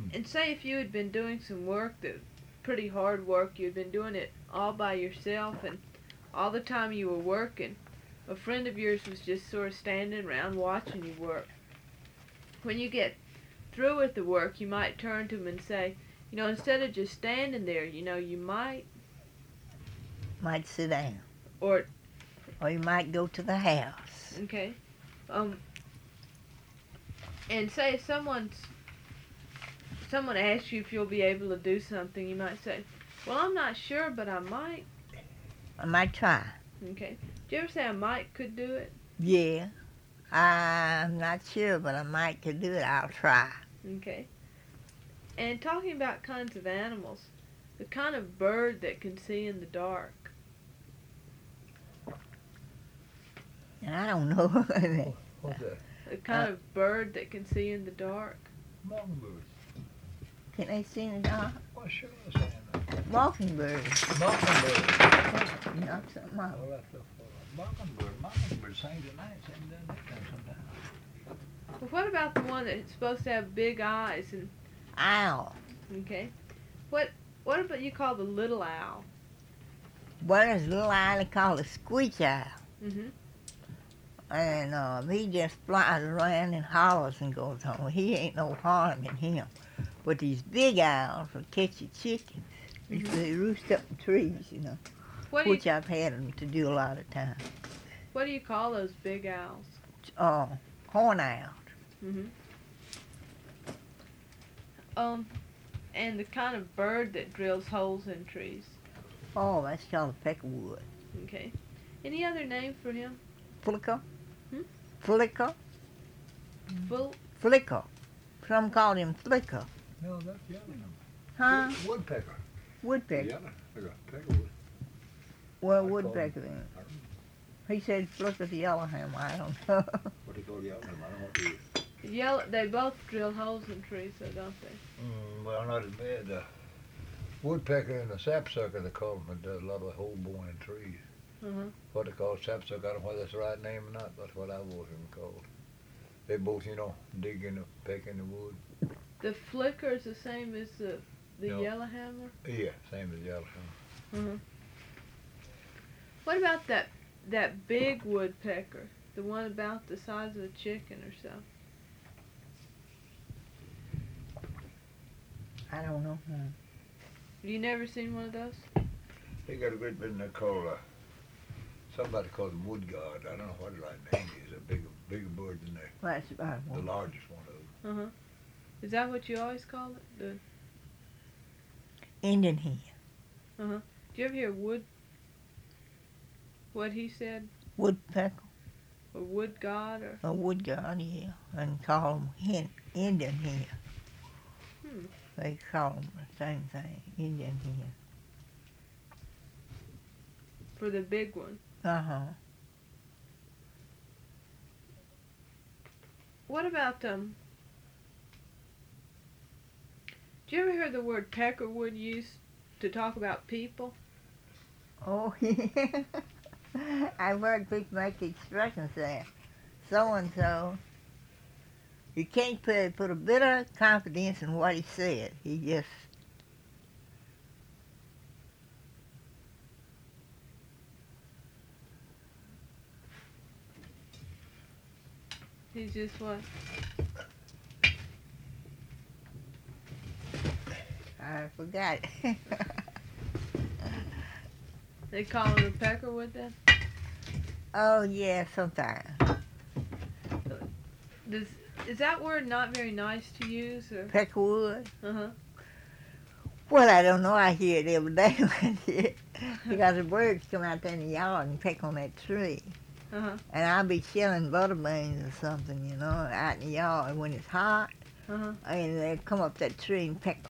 And say if you had been doing some work that pretty hard work, you'd been doing it all by yourself, and all the time you were working, a friend of yours was just sort of standing around watching you work. When you get through with the work, you might turn to him and say, instead of just standing there, you might, Might sit down. or, Or you might go to the house. okay, and say if someone asks you if you'll be able to do something, you might say, well, I'm not sure, but I might. I might try. Okay. Do you ever say I might could do it? Yeah. I'm not sure, but I might could do it. I'll try. Okay. And talking about kinds of animals, the kind of bird that can see in the dark. And I don't know. What's that? The kind of bird that can see in the dark. Mockingbird. Can they see in the dark? Why sure I was saying that. Mockingbird. Mockingbird. Knock something out. Well, that's a Mockingbird sings at night, sings at nighttime sometimes. But what about the one that's supposed to have big eyes and Owl. okay? What about you call the little owl? Well, there's a little owl they call a screech owl. Mhm. And he just flies around and hollers and goes home. He ain't no harm in him. But these big owls will catch your chickens. They roost up in trees, What do which you I've had them to do a lot of times. what do you call those big owls? Horn owls. Mhm. And the kind of bird that drills holes in trees. Oh, that's called a peckerwood. Okay. Any other name for him? Flicker. Hmm? Flicker. Full. Flicker. Some call him Flicker. No, that's yellow. Huh? Woodpecker. Woodpecker. Yellow. I got peckerwood. Well, I call woodpecker then. him- I don't know He said Flicker the yellowhammer. I don't know. what they call yellow. I don't know what they is. Yellow. They both drill holes in trees, though, don't they? Well, not as bad. Woodpecker and the sapsucker, they call them. That does a lot of hole boring in trees. What they call sapsucker, I don't know whether that's the right name or not. That's what I've always been called. They both, dig in the peck in the wood. The flicker is the same as the No. yellowhammer. Yeah, same as yellowhammer. What about that big woodpecker, the one about the size of a chicken or so? I don't know. You never seen one of those? They got a great bit in there called, somebody calls them wood god. I don't know what the right name is. A bigger bird than there. Well, that's about The one. largest one of them. Is that what you always call it? Indian hen. Do you ever hear what he said? Woodpecker. Or wood god or? A wood god, yeah. And call them Indian hen. They call them the same thing, Indian hen. For the big one. What about do you ever hear the word peckerwood used to talk about people? Oh, yeah. I've heard people make the expression say, so-and-so. You can't put a bit of confidence in what he said. He just... He's just what? I forgot it. They call him a peckerwood then? Oh, yeah, sometimes. Is that word not very nice to use? Or? Peckerwood? Well, I don't know. I hear it every day. Because the birds come out there in the yard and peck on that tree. And I'll be shelling butterbeans or something, out in the yard when it's hot. And they come up that tree and peck